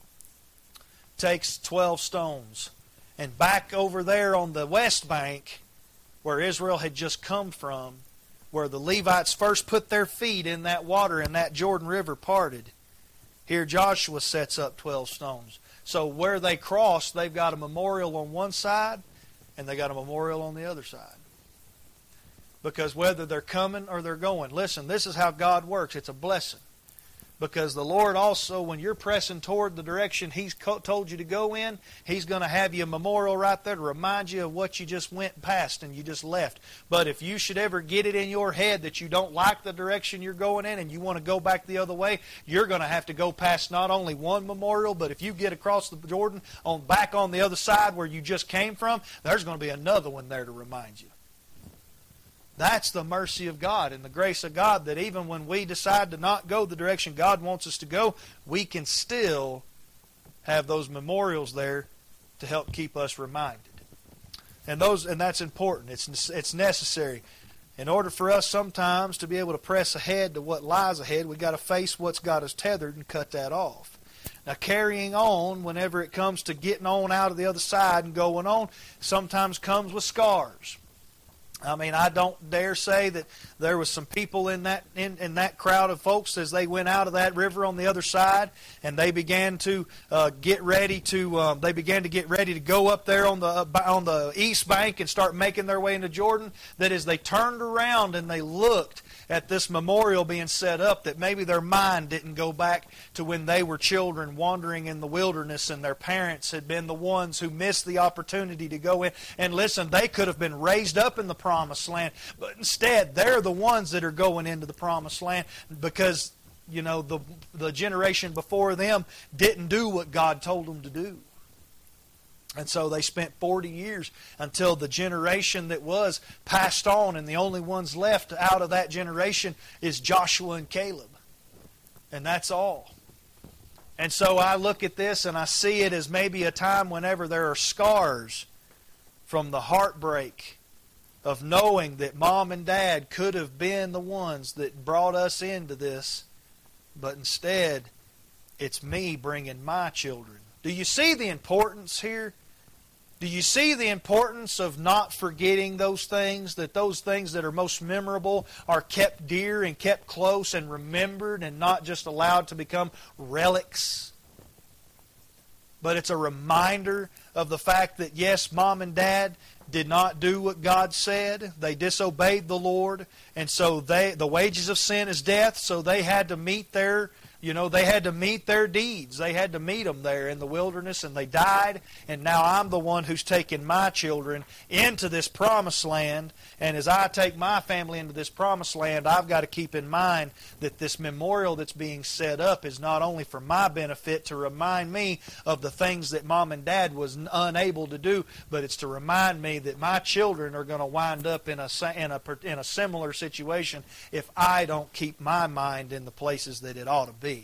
takes 12 stones, and back over there on the west bank, where Israel had just come from, where the Levites first put their feet in that water and that Jordan River parted, here Joshua sets up 12 stones. So where they cross, they've got a memorial on one side and they got a memorial on the other side. Because whether they're coming or they're going, listen, this is how God works. It's a blessing. Because the Lord also, when you're pressing toward the direction He's told you to go in, He's going to have you a memorial right there to remind you of what you just went past and you just left. But if you should ever get it in your head that you don't like the direction you're going in and you want to go back the other way, you're going to have to go past not only one memorial, but if you get across the Jordan back on the other side where you just came from, there's going to be another one there to remind you. That's the mercy of God and the grace of God, that even when we decide to not go the direction God wants us to go, we can still have those memorials there to help keep us reminded. And that's important. It's necessary. In order for us sometimes to be able to press ahead to what lies ahead, we've got to face what's got us tethered and cut that off. Now, carrying on, whenever it comes to getting on out of the other side and going on, sometimes comes with scars. I mean, I don't dare say that there was some people in that crowd of folks as they went out of that river on the other side, and they began to get ready to go up there on the east bank and start making their way into Jordan. That as they turned around and they looked at this memorial being set up, that maybe their mind didn't go back to when they were children wandering in the wilderness and their parents had been the ones who missed the opportunity to go in. And listen, they could have been raised up in the promised land, but instead they're the ones that are going into the promised land because, the generation before them didn't do what God told them to do. And so they spent 40 years until the generation that was passed on, and the only ones left out of that generation is Joshua and Caleb. And that's all. And so I look at this and I see it as maybe a time whenever there are scars from the heartbreak of knowing that Mom and Dad could have been the ones that brought us into this, but instead it's me bringing my children. Do you see the importance here? Do you see the importance of not forgetting those things? That those things that are most memorable are kept dear and kept close and remembered and not just allowed to become relics? But it's a reminder of the fact that, yes, Mom and Dad did not do what God said. They disobeyed the Lord. And so the wages of sin is death, so they had to meet their deeds. They had to meet them there in the wilderness, and they died. And now I'm the one who's taken my children into this promised land. And as I take my family into this promised land, I've got to keep in mind that this memorial that's being set up is not only for my benefit to remind me of the things that Mom and Dad was unable to do, but it's to remind me that my children are going to wind up in a similar situation if I don't keep my mind in the places that it ought to be.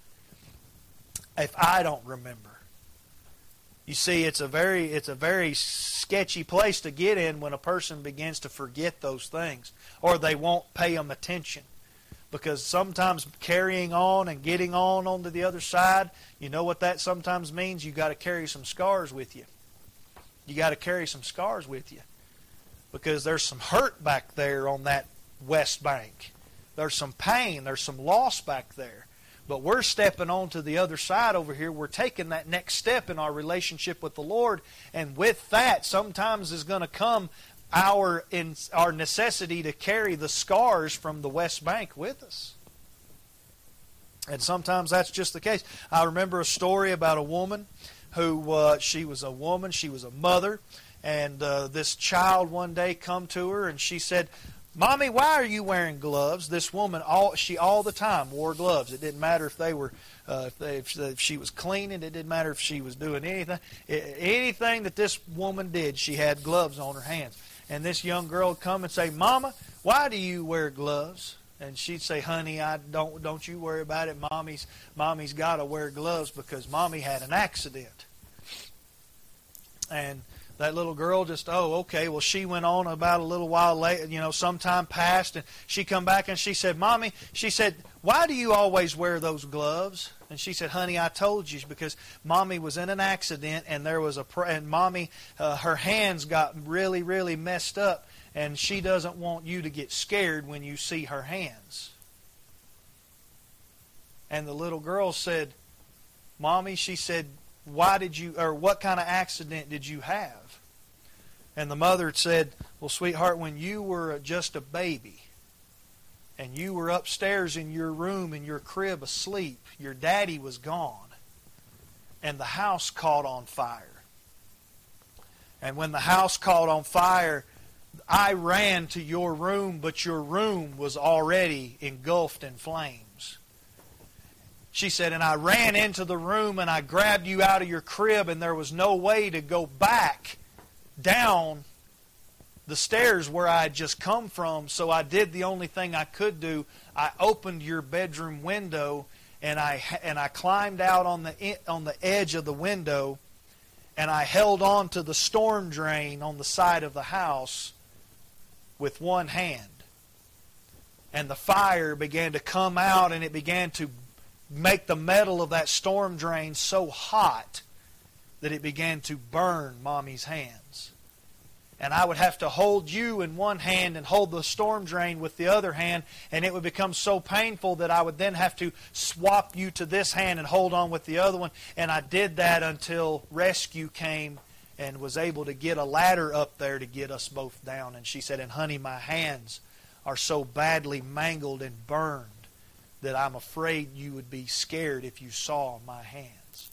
If I don't remember. You see, it's a very sketchy place to get in when a person begins to forget those things, or they won't pay them attention. Because sometimes carrying on and getting on to the other side, you know what that sometimes means? You got to carry some scars with you. You got to carry some scars with you. Because there's some hurt back there on that west bank. There's some pain, there's some loss back there. But we're stepping on to the other side over here. We're taking that next step in our relationship with the Lord. And with that, sometimes is going to come our necessity to carry the scars from the West Bank with us. And sometimes that's just the case. I remember a story about a woman who, she was a mother. And this child one day come to her and she said, "Mommy, why are you wearing gloves?" This woman, all the time wore gloves. It didn't matter if they were, if she was cleaning. It didn't matter if she was doing anything. Anything that this woman did, she had gloves on her hands. And this young girl would come and say, "Mama, why do you wear gloves?" And she'd say, "Honey, don't you worry about it. Mommy's got to wear gloves because Mommy had an accident." And that little girl just, okay. Well, she went on about a little while later, some time passed, and she come back and she said, "Mommy," she said, "why do you always wear those gloves?" And she said, "Honey, I told you, because Mommy was in an accident, and and Mommy, her hands got really, really messed up, and she doesn't want you to get scared when you see her hands." And the little girl said, "Mommy," she said, what kind of accident did you have?" And the mother said, "Well, sweetheart, when you were just a baby and you were upstairs in your room in your crib asleep, your daddy was gone and the house caught on fire. And when the house caught on fire, I ran to your room, but your room was already engulfed in flames." She said, "And I ran into the room and I grabbed you out of your crib, and there was no way to go back down the stairs where I had just come from, so I did the only thing I could do. I opened your bedroom window and I climbed out on the edge of the window, and I held on to the storm drain on the side of the house with one hand. And the fire began to come out, and it began to make the metal of that storm drain so hot that it began to burn Mommy's hands. And I would have to hold you in one hand and hold the storm drain with the other hand, and it would become so painful that I would then have to swap you to this hand and hold on with the other one. And I did that until rescue came and was able to get a ladder up there to get us both down." And she said, "And honey, my hands are so badly mangled and burned that I'm afraid you would be scared if you saw my hands."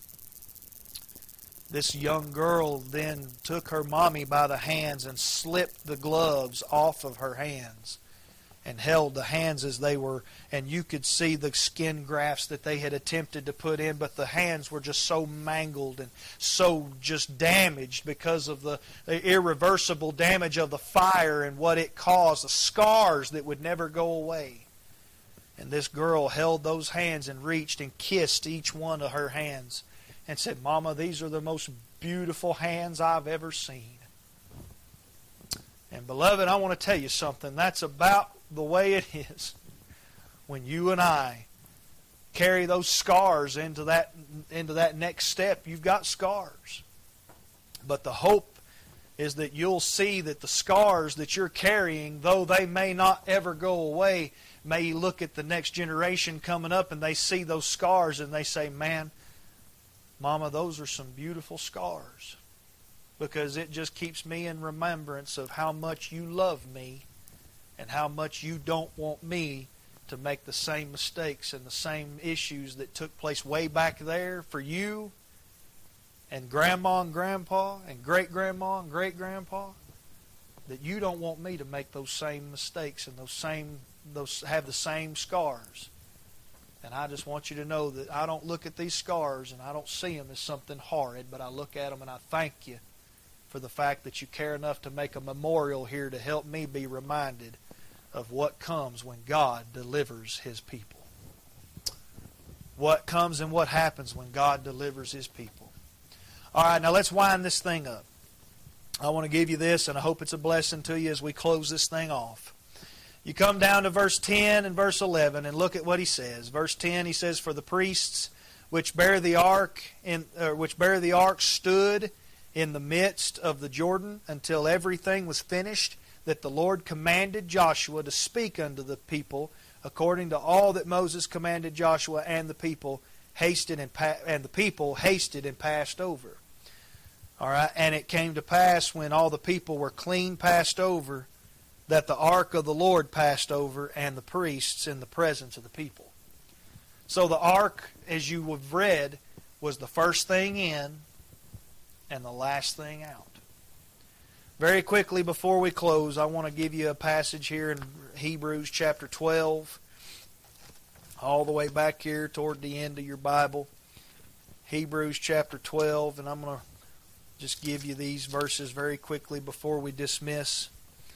This young girl then took her mommy by the hands and slipped the gloves off of her hands and held the hands as they were, and you could see the skin grafts that they had attempted to put in, but the hands were just so mangled and so just damaged because of the irreversible damage of the fire and what it caused, the scars that would never go away. And this girl held those hands and reached and kissed each one of her hands and said, "Mama, these are the most beautiful hands I've ever seen." And beloved, I want to tell you something. That's about the way it is when you and I carry those scars into that next step. You've got scars. But the hope is that you'll see that the scars that you're carrying, though they may not ever go away, may you look at the next generation coming up and they see those scars and they say, man, Mama, those are some beautiful scars. Because it just keeps me in remembrance of how much you love me and how much you don't want me to make the same mistakes and the same issues that took place way back there for you and Grandma and Grandpa and great-grandma and great-grandpa, that you don't want me to make those same mistakes and those have the same scars. And I just want you to know that I don't look at these scars and I don't see them as something horrid, but I look at them and I thank you for the fact that you care enough to make a memorial here to help me be reminded of what comes when God delivers His people. What comes and what happens when God delivers His people. All right, now let's wind this thing up. I want to give you this, and I hope it's a blessing to you as we close this thing off. You come down to verse 10 and verse 11 and look at what he says. Verse 10, he says, "For the priests which bear the ark stood in the midst of the Jordan until everything was finished, that the Lord commanded Joshua to speak unto the people according to all that Moses commanded Joshua, and the people hasted and passed over." All right, and it came to pass when all the people were clean passed over, that the ark of the Lord passed over, and the priests in the presence of the people. So the ark, as you have read, was the first thing in and the last thing out. Very quickly before we close, I want to give you a passage here in Hebrews chapter 12, all the way back here toward the end of your Bible. Hebrews chapter 12, and I'm going to just give you these verses very quickly before we dismiss.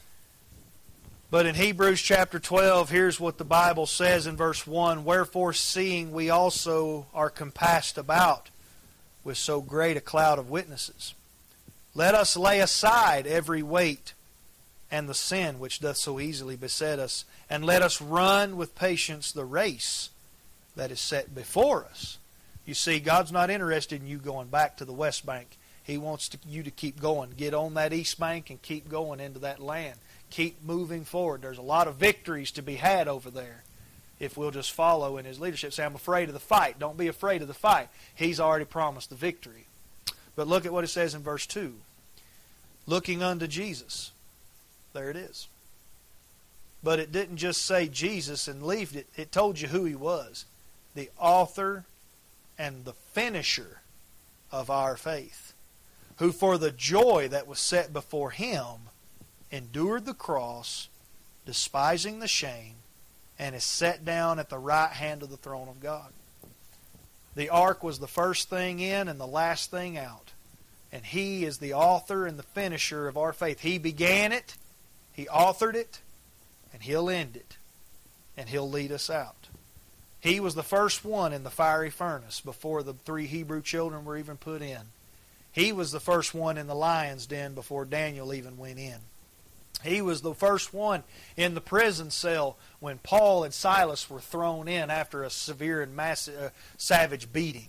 But in Hebrews chapter 12, here's what the Bible says in verse 1, "Wherefore, seeing we also are compassed about with so great a cloud of witnesses, let us lay aside every weight and the sin which doth so easily beset us, and let us run with patience the race that is set before us." You see, God's not interested in you going back to the West Bank. He wants you to keep going. Get on that East Bank and keep going into that land. Keep moving forward. There's a lot of victories to be had over there if we'll just follow in His leadership. Say, I'm afraid of the fight. Don't be afraid of the fight. He's already promised the victory. But look at what it says in verse 2. "Looking unto Jesus." There it is. But it didn't just say Jesus and leave it. It told you who He was. The author and the finisher of our faith, who for the joy that was set before Him endured the cross, despising the shame, and is set down at the right hand of the throne of God. The ark was the first thing in and the last thing out. And He is the author and the finisher of our faith. He began it, He authored it, and He'll end it. And He'll lead us out. He was the first one in the fiery furnace before the 3 Hebrew children were even put in. He was the first one in the lion's den before Daniel even went in. He was the first one in the prison cell when Paul and Silas were thrown in after a severe and massive, savage beating.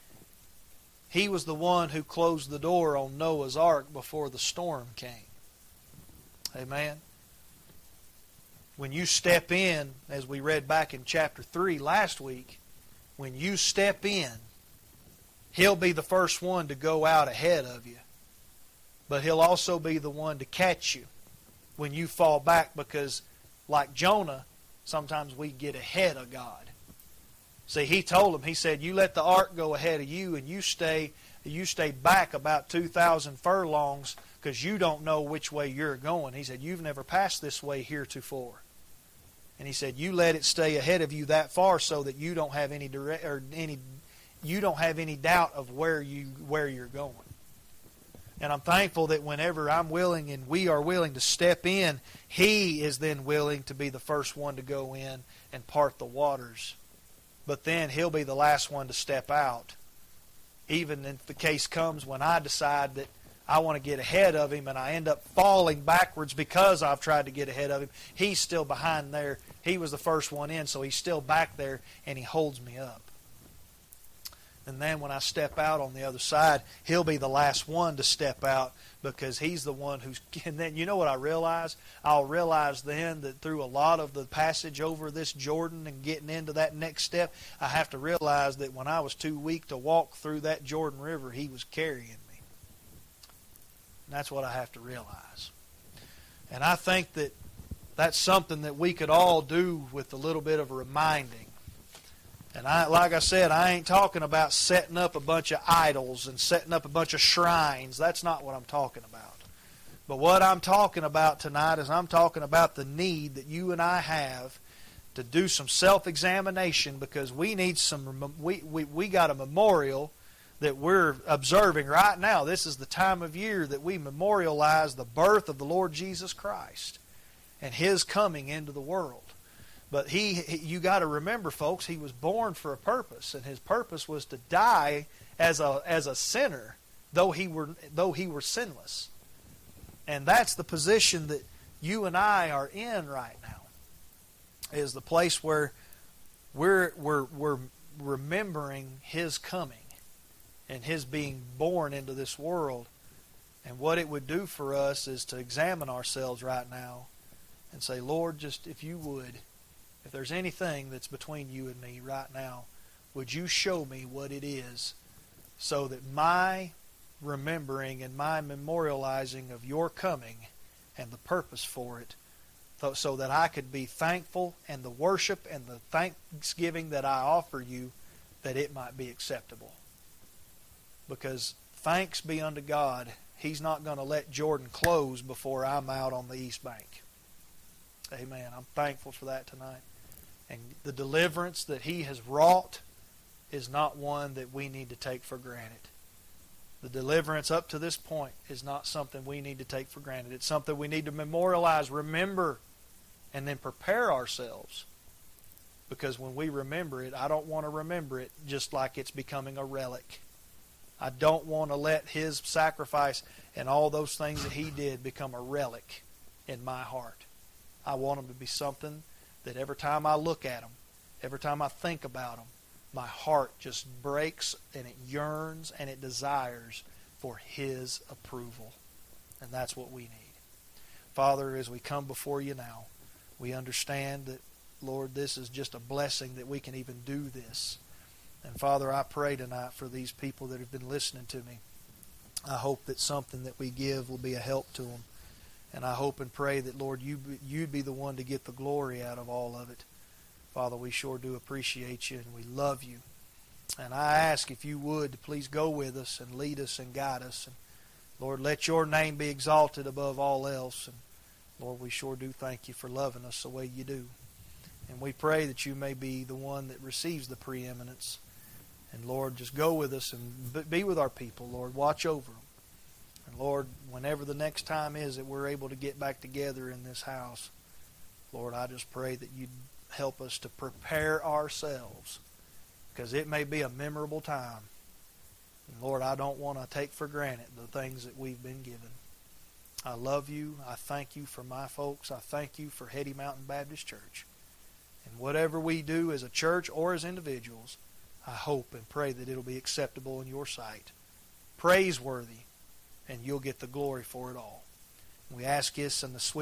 He was the one who closed the door on Noah's ark before the storm came. Amen. When you step in, as we read back in chapter 3 last week, when you step in, He'll be the first one to go out ahead of you. But He'll also be the one to catch you when you fall back, because like Jonah, sometimes we get ahead of God. See, He told him, He said, you let the ark go ahead of you and you stay back about 2,000 furlongs because you don't know which way you're going. He said, you've never passed this way heretofore. And He said, you let it stay ahead of you that far so that you don't have any doubt of where you're going. And I'm thankful that whenever I'm willing and we are willing to step in, He is then willing to be the first one to go in and part the waters. But then He'll be the last one to step out. Even if the case comes when I decide that I want to get ahead of Him and I end up falling backwards because I've tried to get ahead of Him, He's still behind there. He was the first one in, so He's still back there and He holds me up. And then when I step out on the other side, He'll be the last one to step out, because He's the one who's... And then you know what I realize? I'll realize then that through a lot of the passage over this Jordan and getting into that next step, I have to realize that when I was too weak to walk through that Jordan River, He was carrying me. And that's what I have to realize. And I think that that's something that we could all do with a little bit of a reminding. And like I said, I ain't talking about setting up a bunch of idols and setting up a bunch of shrines. That's not what I'm talking about. But what I'm talking about tonight is I'm talking about the need that you and I have to do some self-examination, because we need some. We got a memorial that we're observing right now. This is the time of year that we memorialize the birth of the Lord Jesus Christ and His coming into the world. But you got to remember, folks, He was born for a purpose, and His purpose was to die as a sinner, though he were sinless. And that's the position that you and I are in right now. Is the place where we're remembering His coming and His being born into this world. And what it would do for us is to examine ourselves right now and say, Lord, just if you would, if there's anything that's between you and me right now, would you show me what it is, so that my remembering and my memorializing of your coming and the purpose for it, so that I could be thankful, and the worship and the thanksgiving that I offer you, that it might be acceptable. Because thanks be unto God, He's not going to let Jordan close before I'm out on the east bank. Amen. I'm thankful for that tonight. And the deliverance that He has wrought is not one that we need to take for granted. The deliverance up to this point is not something we need to take for granted. It's something we need to memorialize, remember, and then prepare ourselves. Because when we remember it, I don't want to remember it just like it's becoming a relic. I don't want to let His sacrifice and all those things that He did become a relic in my heart. I want them to be something that every time I look at them, every time I think about them, my heart just breaks and it yearns and it desires for His approval. And that's what we need. Father, as we come before you now, we understand that, Lord, this is just a blessing that we can even do this. And Father, I pray tonight for these people that have been listening to me. I hope that something that we give will be a help to them. And I hope and pray that, Lord, you'd be the one to get the glory out of all of it. Father, we sure do appreciate you, and we love you. And I ask if you would to please go with us and lead us and guide us. And Lord, let your name be exalted above all else. And Lord, we sure do thank you for loving us the way you do. And we pray that you may be the one that receives the preeminence. And Lord, just go with us and be with our people. Lord, watch over them. And Lord, whenever the next time is that we're able to get back together in this house, Lord, I just pray that you'd help us to prepare ourselves, because it may be a memorable time. And Lord, I don't want to take for granted the things that we've been given. I love you. I thank you for my folks. I thank you for Heady Mountain Baptist Church. And whatever we do as a church or as individuals, I hope and pray that it'll be acceptable in your sight, praiseworthy, and you'll get the glory for it all. We ask this in the sweet